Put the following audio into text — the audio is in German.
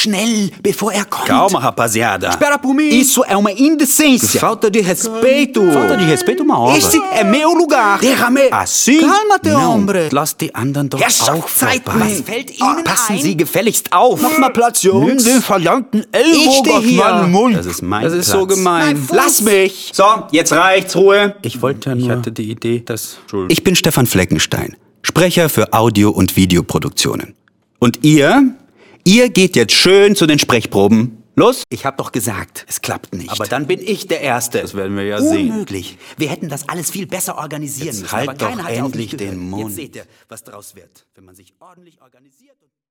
Schnell, bevor er kommt. Calma, rapaziada. Espera por mim. Isso é uma indecência. Falta de respeito. Falta de respeito uma obra. Esse é meu lugar. Derrame. Assim? Calma-te, Não. hombre. Lass die anderen doch Herrschaftszeiten. auch vorbei. Was fällt Ihnen Passen ein? Sie gefälligst auf. Mach mal Platz, Jungs. Nimm den verdammten Ich Ellbogen steh aus hier. meinem Mund. Das ist mein Das ist Platz. so gemein. Mein Fuß. Lass mich. So, jetzt reicht's, Ruhe. Ich hatte die Idee, dass... Ich bin Stefan Fleckenstein, Sprecher für Audio- und Videoproduktionen. Und ihr geht jetzt schön zu den Sprechproben. Los? Ich hab doch gesagt, es klappt nicht. Aber dann bin ich der Erste. Das werden wir ja sehen. Unmöglich. Wir hätten das alles viel besser organisieren müssen. halt Aber keiner doch hat auf endlich mich gehört. den Mund. Jetzt seht ihr, was draus wird, wenn man sich ordentlich organisiert und